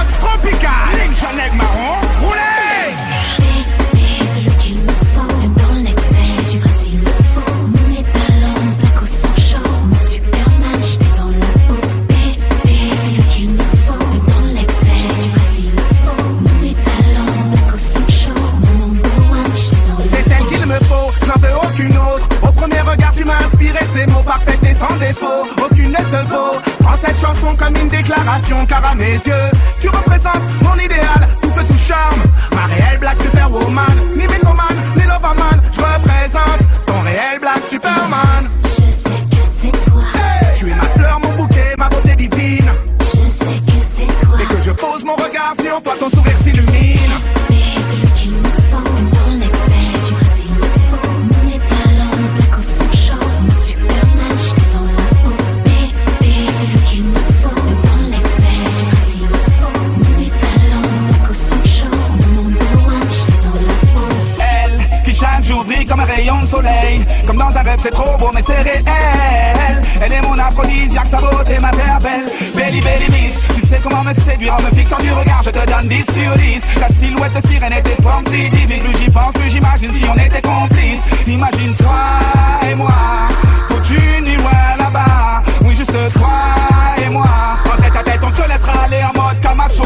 box tropical. Lynch en aigle marron, roulez. C'est lui qu'il me faut, même dans l'excès, je suis vrai s'il le faut. Mon étalon, plaque au sang chaud. Mon Superman, j'étais dans la peau. C'est lui qu'il me faut, même dans l'excès, je suis vrai s'il le faut. Mon étalon, plaque au sang chaud. Mon number one, j'étais dans la peau. C'est celle qu'il me faut, n'en veux aucune autre. Au premier regard tu m'as inspiré ces mots parfaits et sans défaut. Aucune ne te vaut. Prends cette chanson comme une déclaration, car à mes yeux tu représentes mon idéal, tout feu tout charme. Ma réelle black superwoman, ni mythomane, ni loverman. Je représente ton réel black superman. Je sais que c'est toi. Hey, tu es ma fleur, mon bouquet, ma beauté divine. Je sais que c'est toi. Dès que je pose mon regard sur toi, ton sourire s'illumine. C'est lui qu'il me faut, même dans l'excès, je suis vrai s'il le faut. Mon étalon, plaque au sang chaud. Mon Superman, j'étais dans la peau. C'est lui qu'il me faut, même dans l'excès, je suis vrai s'il le faut. Mon étalon, plaque au sang chaud. Mon number one, j'étais dans la peau. Elle, qui chaque jour brille comme un rayon de soleil. Comme dans un rêve c'est trop beau mais c'est réel. Elle est mon aphrodisiaque, sa beauté m'interpelle. Belly belly miss, tu sais comment me séduire en me fixant du regard, je te donne 10 sur 10. Ta silhouette de sirène et tes formes si divines. Plus j'y pense, plus j'imagine si on était complices. Imagine toi et moi, toute unis loin là-bas. Oui juste toi et moi. En tête à tête on se laissera aller en mode Kama Sutra.